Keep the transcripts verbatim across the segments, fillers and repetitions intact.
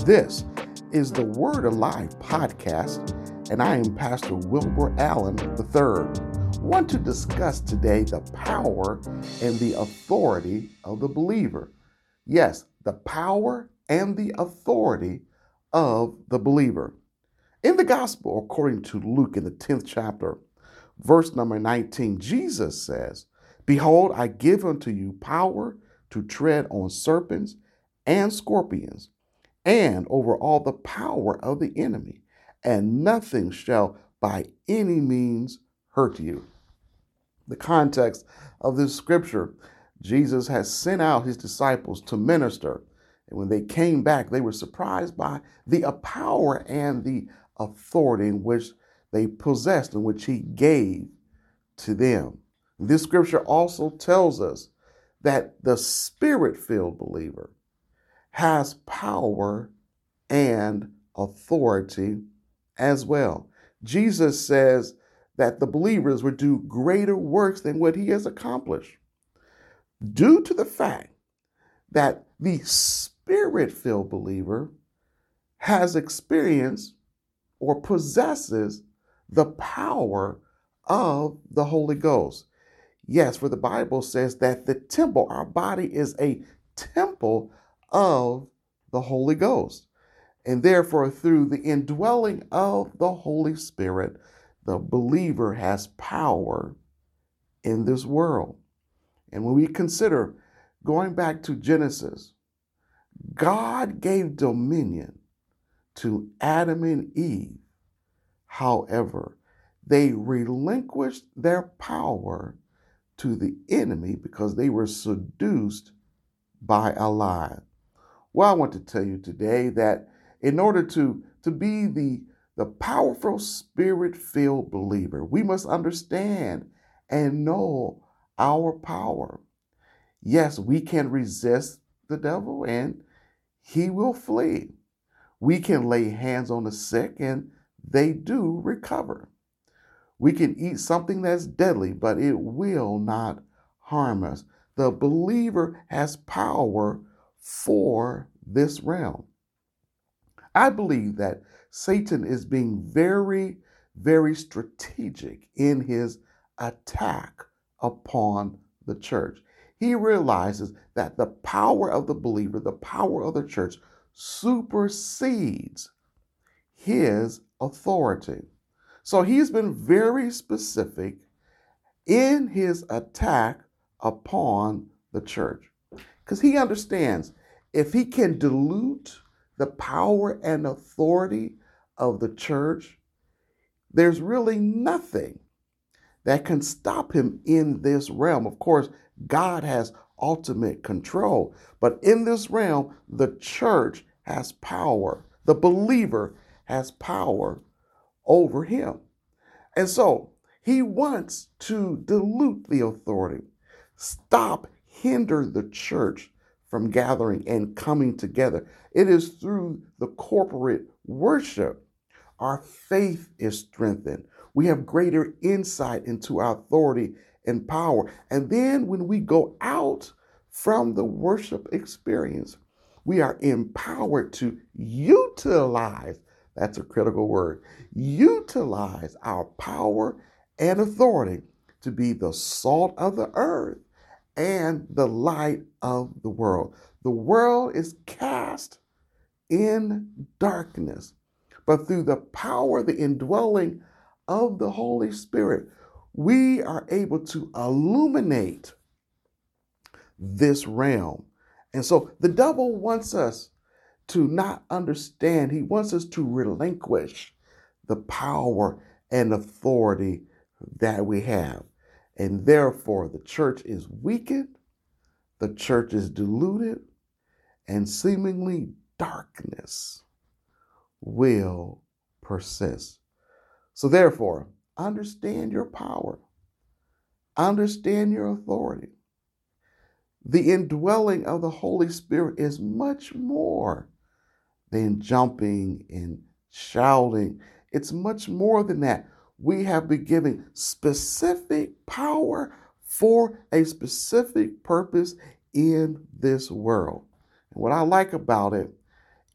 This is the Word Alive podcast, and I am Pastor Wilbur Allen the third. I want to discuss today the power and the authority of the believer. Yes, the power and the authority of the believer. In the gospel, according to Luke in the tenth chapter, verse number nineteen, Jesus says, "Behold, I give unto you power to tread on serpents and scorpions, and over all the power of the enemy, and nothing shall by any means hurt you." The context of this scripture, Jesus has sent out his disciples to minister. And when they came back, they were surprised by the power and the authority in which they possessed, in which he gave to them. This scripture also tells us that the spirit-filled believer has power and authority as well. Jesus says that the believers would do greater works than what he has accomplished, due to the fact that the spirit-filled believer has experienced or possesses the power of the Holy Ghost. Yes, for the Bible says that the temple, our body is a temple of the Holy Ghost. And therefore, through the indwelling of the Holy Spirit, the believer has power in this world. And when we consider going back to Genesis, God gave dominion to Adam and Eve. However, they relinquished their power to the enemy because they were seduced by a lie. Well, I want to tell you today that in order to, to be the, the powerful spirit-filled believer, we must understand and know our power. Yes, we can resist the devil and he will flee. We can lay hands on the sick and they do recover. We can eat something that's deadly, but it will not harm us. The believer has power for this realm. I believe that Satan is being very, very strategic in his attack upon the church. He realizes that the power of the believer, the power of the church, supersedes his authority. So he's been very specific in his attack upon the church, because he understands if he can dilute the power and authority of the church, there's really nothing that can stop him in this realm. Of course, God has ultimate control, but in this realm, the church has power. The believer has power over him. And so he wants to dilute the authority, stop, hinder the church from gathering and coming together. It is through the corporate worship our faith is strengthened. We have greater insight into our authority and power. And then when we go out from the worship experience, we are empowered to utilize, that's a critical word, utilize our power and authority to be the salt of the earth and the light of the world. The world is cast in darkness, but through the power, the indwelling of the Holy Spirit, we are able to illuminate this realm. And so the devil wants us to not understand. He wants us to relinquish the power and authority that we have. And therefore, the church is weakened, the church is diluted, and seemingly darkness will persist. So therefore, understand your power, understand your authority. The indwelling of the Holy Spirit is much more than jumping and shouting. It's much more than that. We have been given specific power for a specific purpose in this world. And what I like about it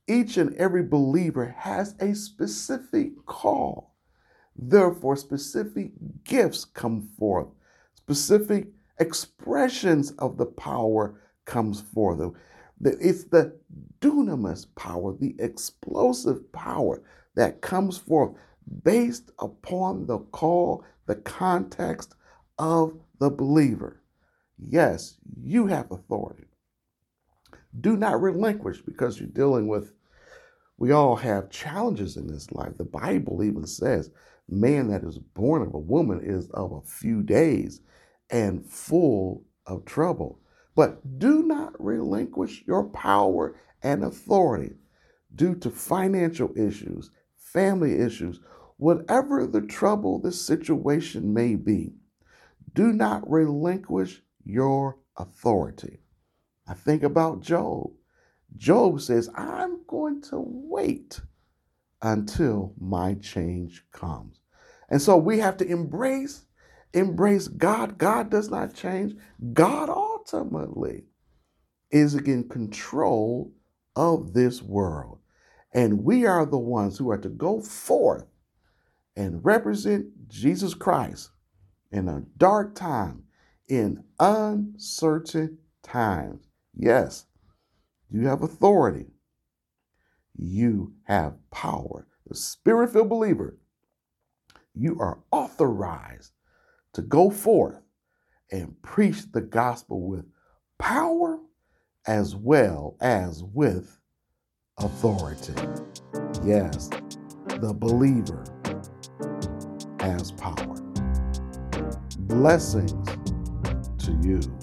Each and every believer has a specific call. Therefore, specific gifts come forth. Specific expressions of the power comes forth. It's the dunamis power, the explosive power that comes forth based upon the call, the context of the believer. Yes, you have authority. Do not relinquish, because you're dealing with, we all have challenges in this life. The Bible even says, man that is born of a woman is of a few days and full of trouble. But do not relinquish your power and authority due to financial issues, family issues, whatever the trouble, the situation may be. Do not relinquish your authority. I think about Job. Job says, I'm going to wait until my change comes. And so we have to embrace, embrace God. God does not change. God ultimately is in control of this world. And we are the ones who are to go forth and represent Jesus Christ in a dark time, in uncertain times. Yes, you have authority. You have power. The Spirit-filled believer, you are authorized to go forth and preach the gospel with power as well as with authority. Yes, the believer has power. Blessings to you.